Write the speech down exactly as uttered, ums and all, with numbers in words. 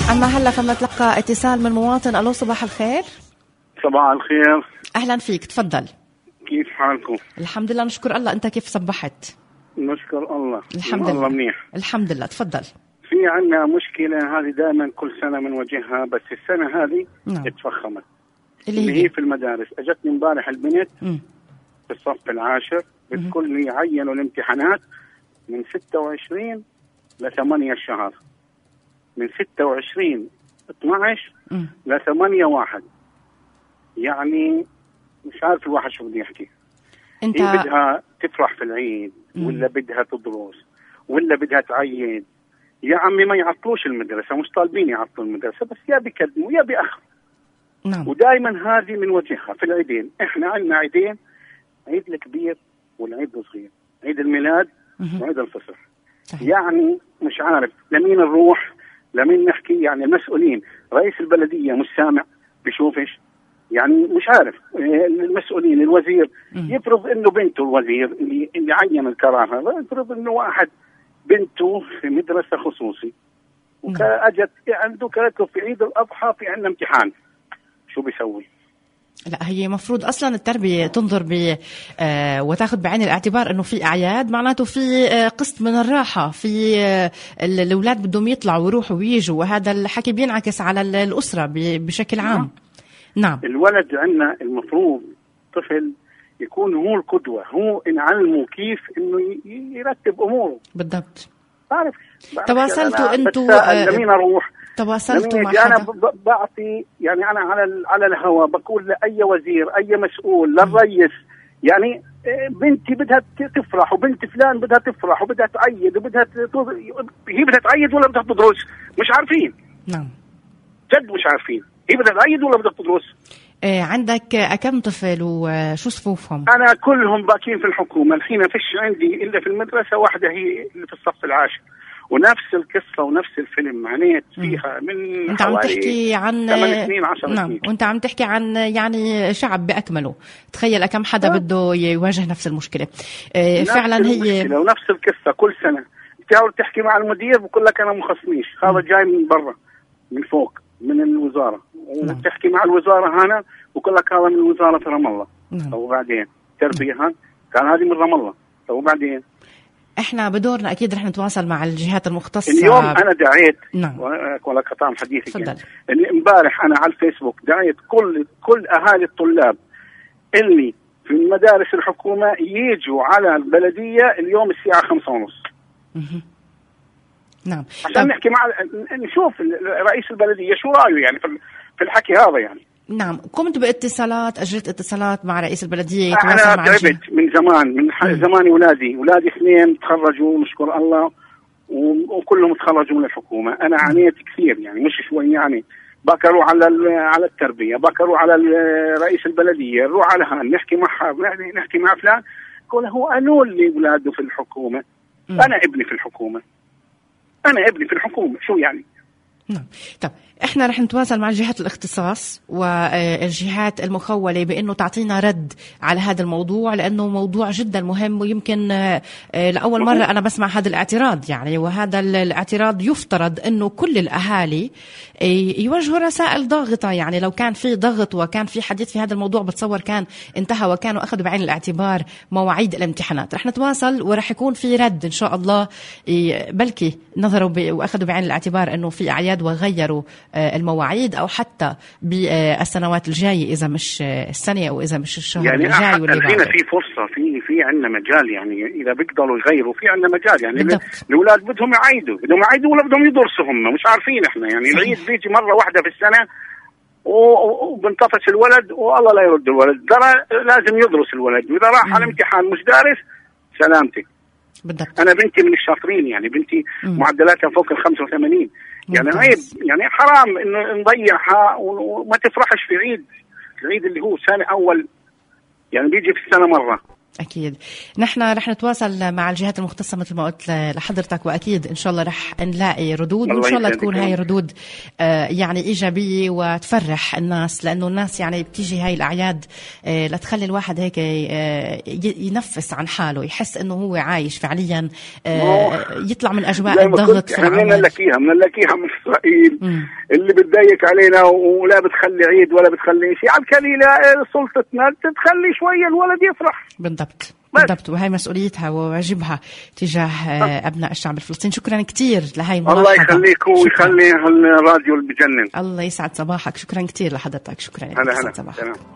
أما هلا فبنتلقى اتصال من مواطن. ألو صباح الخير. صباح الخير. أهلا فيك، تفضل. كيف حالكم؟ الحمد لله نشكر الله، أنت كيف صبحت؟ نشكر الله. الحمد لله منيح. الحمد لله، تفضل. في عنا مشكلة هذه دائما كل سنة بنواجهها، بس السنة هذه نعم. اتفخمت اللي, اللي هي هي في المدارس. اجتني امبارح البنت م. في الصف العاشر بتقول لي عينوا الامتحانات من ستة وعشرين ل ثمانية الشهر، من ستة وعشرين اثناشر ل ثمانية واحد. يعني مش عارف الواحد شو بده يحكي. انت هي بدها تفرح في العيد م. ولا بدها تدرس ولا بدها تعيد؟ يا عمي ما يعطلوش المدرسة، مش طالبين يعطلوا المدرسة، بس يا بيقدموا يا بيأخروا. نعم. ودائما هذه من وجهها في العيدين. احنا عندنا عيدين، عيد الكبير والعيد الصغير، عيد الميلاد م- وعيد الفصح. صحيح. يعني مش عارف لمين نروح لمين نحكي. يعني المسؤولين، رئيس البلدية مش سامع بشوفش، يعني مش عارف. المسؤولين الوزير م. يفرض انه بنته الوزير اللي, اللي عين القرار هذا يفرض انه واحد بنته في مدرسة خصوصي وكأجت عنده كاتب في عيد الأضحى في عندنا امتحان، شو بيسوي؟ لا، هي مفروض أصلا التربية تنظر ب آه وتاخذ بعين الاعتبار إنه في أعياد، معناته في آه قسط من الراحة، في آه الأولاد بدهم يطلعوا ويروحوا ويجوا، وهذا الحكي بينعكس على الأسرة بشكل عام. نعم. الولد عندنا المفروض طفل يكون هو القدوة، هو نعلمه كيف إنه يرتب أموره. بالضبط. بعرف. تواصلتوا أنتوا آه لمين أروح؟ تواصلتوا مع أنا حدا؟ بعطي يعني أنا على على الهواء بقول لأي وزير أي مسؤول للرئيس، يعني بنتي بدها تفرح وبنت فلان بدها تفرح وبدها تعيد وبدها تض... هي بدها تعيد ولا بدها تدرس؟ مش عارفين. نعم. جد مش عارفين هي بدها تعيد ولا بدها تدرس. إيه عندك كم طفل وشو صفوفهم؟ أنا كلهم باكين في الحكومة الحين، ما فيش عندي إلا في المدرسة واحدة هي اللي في الصف العاشر، ونفس القصة ونفس الفيلم عانيت فيها من انت عم تحكي عن ثمان سنين عشر نعم. سنين. وانت عم تحكي عن يعني شعب بأكمله. تخيل كم حدا أه؟ بده يواجه نفس المشكلة. اه نفس فعلا هي ونفس القصة كل سنة. تحاول تحكي مع المدير بقول لك أنا مخصنيش، هذا جاي من برا من فوق من الوزارة. نعم. وتحكي مع الوزارة هنا بقول لك هذا من وزارة رام الله. نعم. وبعدين تربية ها كان هذه من رام الله. وبعدين احنا بدورنا اكيد رح نتواصل مع الجهات المختصه. اليوم انا دعيت نعم. ولا قطع حديثك تفضل. يعني امبارح انا على الفيسبوك دعيت كل كل اهالي الطلاب اللي في المدارس الحكومه ييجوا على البلديه اليوم الساعه خمسة ونص. نعم. عشان طب. نحكي مع نشوف رئيس البلديه شو رايه يعني في الحكي هذا يعني. نعم. قمت باتصالات، أجرت اتصالات مع رئيس البلدية يتواصل مع أنا تعبت من زمان من م. زمان. ولادي ولادي اثنين تخرجوا نشكر الله وكلهم تخرجوا من الحكومة. أنا عانيت كثير يعني مش شوي يعني. بكروا على على التربية، بكروا على رئيس البلدية، نروح على هان نحكي مع نحكي مع فلان يقول هو قالوا لي أولاده في الحكومة. م. أنا ابني في الحكومة أنا ابني في الحكومة شو يعني؟ نعم. طب احنا رح نتواصل مع جهات الاختصاص والجهات المخولة بانه تعطينا رد على هذا الموضوع، لانه موضوع جدا مهم، ويمكن لاول مرة انا بسمع هذا الاعتراض يعني. وهذا الاعتراض يفترض انه كل الاهالي يوجهوا رسائل ضاغطة يعني. لو كان في ضغط وكان في حديث في هذا الموضوع بتصور كان انتهى وكانوا اخذوا بعين الاعتبار مواعيد الامتحانات. رح نتواصل ورح يكون في رد ان شاء الله، بلكي نظروا واخذوا بعين الاعتبار انه في اعياد وغيروا المواعيد او حتى بالسنوات الجايه اذا مش السنه او اذا مش الشهر يعني الجاي واللي بعده. يعني في فرصه في في عندنا مجال يعني اذا بيقدروا يغيروا في عندنا مجال يعني. بالضبط. الاولاد بدهم يعيدوا بدهم يعيدوا ولا بدهم يدرسوا هم مش عارفين احنا يعني. صحيح. العيد بيجي مره واحده في السنه وبنطفش الولد والله لا يرد الولد. ترى لازم يدرس الولد، واذا راح على الامتحان مش دارس سلامتك. بالضبط. انا بنتي من الشاطرين يعني، بنتي مم. معدلاتها فوق ال خمسة وثمانين يعني. عيب يعني حرام انه نضيعها وما تفرحش في عيد العيد اللي هو سنه اول يعني بيجي في السنه مره. أكيد. نحن رح نتواصل مع الجهات المختصة مثل ما قلت لحضرتك، وأكيد إن شاء الله رح نلاقي ردود، وإن شاء الله تكون هاي ردود يعني إيجابية وتفرح الناس، لأنه الناس يعني بتيجي هاي الأعياد لتخلي الواحد هيك ينفس عن حاله، يحس إنه هو عايش فعليا، يطلع من أجواء الضغط في العمل. منلكيها منلكيها من إسرائيل م. اللي بتضايق علينا ولا بتخلي عيد ولا بتخلي شيء، على الكليلة سلطتنا تخلي شوية الولد يفرح. بالضبط بالضبط، وهي مسؤوليتها وواجبها تجاه أبناء الشعب الفلسطيني. شكرا كتير لهي الملاحظة. الله يخليك ويخلي الراديو اللي بجنن. الله يسعد صباحك، شكرا كتير لحضرتك. شكرا. هلا هلا.